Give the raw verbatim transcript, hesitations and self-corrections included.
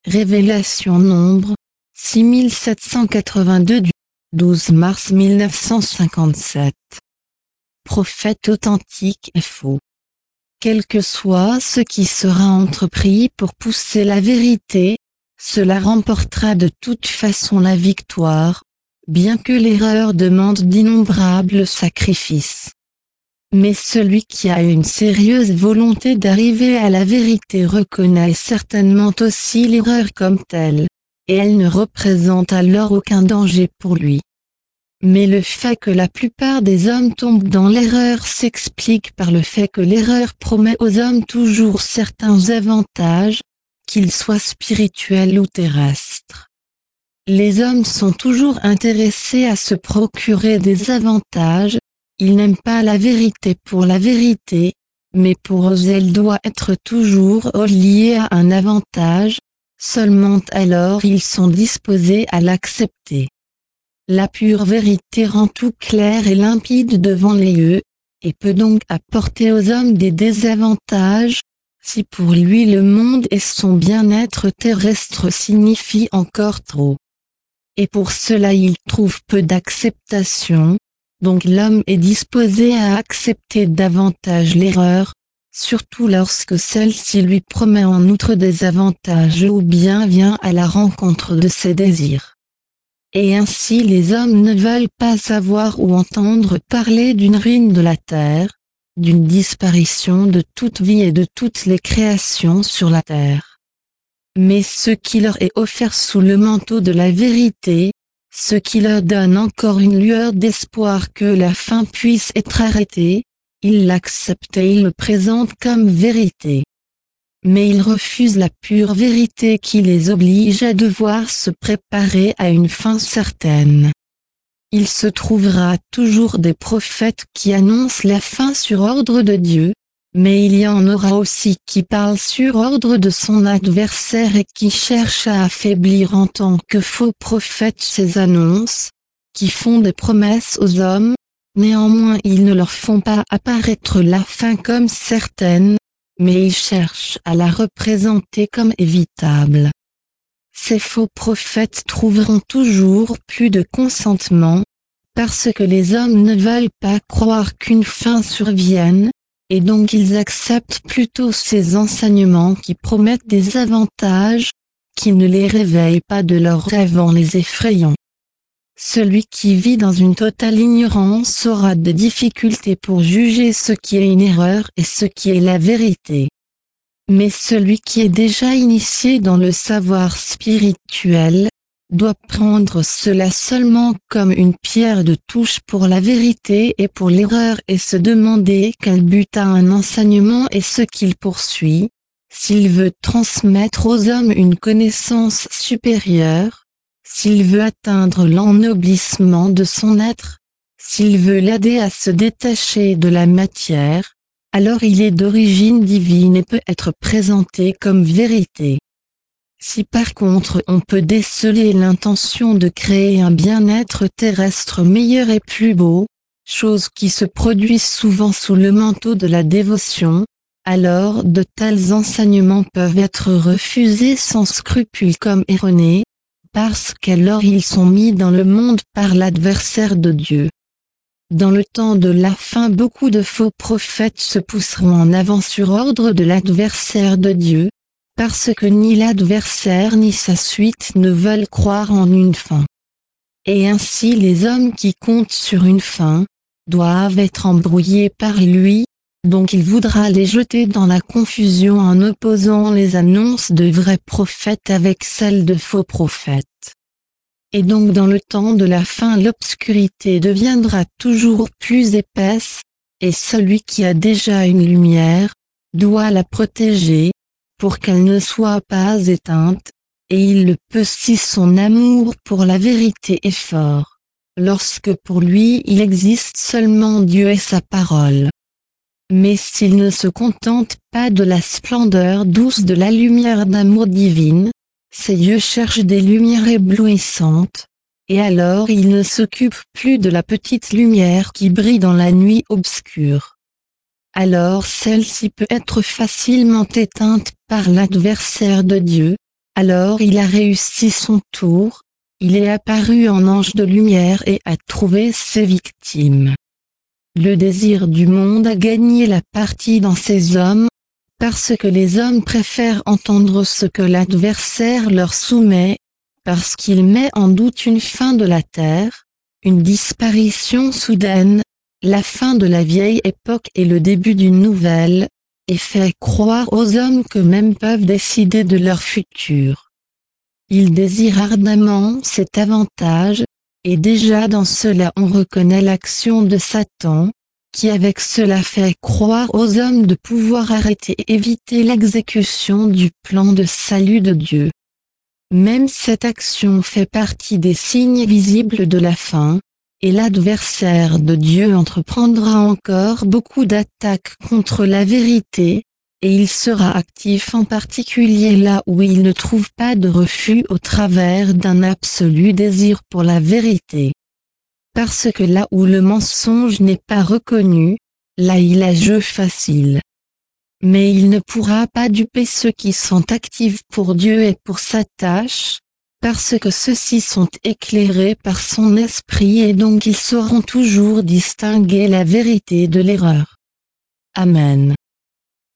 Révélation Nombre, six mille sept cent quatre-vingt-deux du douze mars mille neuf cent cinquante-sept. Prophète authentique et faux. Quel que soit ce qui sera entrepris pour pousser la vérité, cela remportera de toute façon la victoire, bien que l'erreur demande d'innombrables sacrifices. Mais celui qui a une sérieuse volonté d'arriver à la vérité reconnaît certainement aussi l'erreur comme telle, et elle ne représente alors aucun danger pour lui. Mais le fait que la plupart des hommes tombent dans l'erreur s'explique par le fait que l'erreur promet aux hommes toujours certains avantages, qu'ils soient spirituels ou terrestres. Les hommes sont toujours intéressés à se procurer des avantages. Ils n'aiment pas la vérité pour la vérité, mais pour eux elle doit être toujours liée à un avantage, seulement alors ils sont disposés à l'accepter. La pure vérité rend tout clair et limpide devant les yeux, et peut donc apporter aux hommes des désavantages, si pour lui le monde et son bien-être terrestre signifient encore trop. Et pour cela il trouve peu d'acceptation. Donc l'homme est disposé à accepter davantage l'erreur, surtout lorsque celle-ci lui promet en outre des avantages ou bien vient à la rencontre de ses désirs. Et ainsi les hommes ne veulent pas savoir ou entendre parler d'une ruine de la terre, d'une disparition de toute vie et de toutes les créations sur la terre. Mais ce qui leur est offert sous le manteau de la vérité, ce qui leur donne encore une lueur d'espoir que la fin puisse être arrêtée, ils l'acceptent et ils le présentent comme vérité. Mais ils refusent la pure vérité qui les oblige à devoir se préparer à une fin certaine. Il se trouvera toujours des prophètes qui annoncent la fin sur ordre de Dieu, mais il y en aura aussi qui parlent sur ordre de son adversaire et qui cherchent à affaiblir en tant que faux prophètes ces annonces, qui font des promesses aux hommes, néanmoins ils ne leur font pas apparaître la fin comme certaine, mais ils cherchent à la représenter comme évitable. Ces faux prophètes trouveront toujours plus de consentement, parce que les hommes ne veulent pas croire qu'une fin survienne, et donc ils acceptent plutôt ces enseignements qui promettent des avantages, qui ne les réveillent pas de leurs rêves en les effrayant. Celui qui vit dans une totale ignorance aura des difficultés pour juger ce qui est une erreur et ce qui est la vérité. Mais celui qui est déjà initié dans le savoir spirituel, doit prendre cela seulement comme une pierre de touche pour la vérité et pour l'erreur et se demander quel but a un enseignement et ce qu'il poursuit, s'il veut transmettre aux hommes une connaissance supérieure, s'il veut atteindre l'ennoblissement de son être, s'il veut l'aider à se détacher de la matière, alors il est d'origine divine et peut être présenté comme vérité. Si par contre on peut déceler l'intention de créer un bien-être terrestre meilleur et plus beau, chose qui se produit souvent sous le manteau de la dévotion, alors de tels enseignements peuvent être refusés sans scrupule comme erronés, parce qu'alors ils sont mis dans le monde par l'adversaire de Dieu. Dans le temps de la fin beaucoup de faux prophètes se pousseront en avant sur ordre de l'adversaire de Dieu, parce que ni l'adversaire ni sa suite ne veulent croire en une fin. Et ainsi les hommes qui comptent sur une fin, doivent être embrouillés par lui, donc il voudra les jeter dans la confusion en opposant les annonces de vrais prophètes avec celles de faux prophètes. Et donc dans le temps de la fin l'obscurité deviendra toujours plus épaisse, et celui qui a déjà une lumière, doit la protéger, pour qu'elle ne soit pas éteinte, et il le peut si son amour pour la vérité est fort, lorsque pour lui il existe seulement Dieu et sa parole. Mais s'il ne se contente pas de la splendeur douce de la lumière d'amour divine, ses yeux cherchent des lumières éblouissantes, et alors il ne s'occupe plus de la petite lumière qui brille dans la nuit obscure. Alors celle-ci peut être facilement éteinte par l'adversaire de Dieu, Alors il a réussi son tour, il est apparu en ange de lumière et a trouvé ses victimes. Le désir du monde a gagné la partie dans ces hommes, parce que les hommes préfèrent entendre ce que l'adversaire leur soumet, parce qu'il met en doute une fin de la terre, une disparition soudaine, la fin de la vieille époque et le début d'une nouvelle, et fait croire aux hommes qu'eux-mêmes peuvent décider de leur futur. Ils désirent ardemment cet avantage, et déjà dans cela on reconnaît l'action de Satan, qui avec cela fait croire aux hommes de pouvoir arrêter et éviter l'exécution du plan de salut de Dieu. Même cette action fait partie des signes visibles de la fin, et l'adversaire de Dieu entreprendra encore beaucoup d'attaques contre la vérité, et il sera actif en particulier là où il ne trouve pas de refus au travers d'un absolu désir pour la vérité. Parce que là où le mensonge n'est pas reconnu, là il a jeu facile. Mais il ne pourra pas duper ceux qui sont actifs pour Dieu et pour sa tâche, parce que ceux-ci sont éclairés par son esprit et donc ils sauront toujours distinguer la vérité de l'erreur. Amen.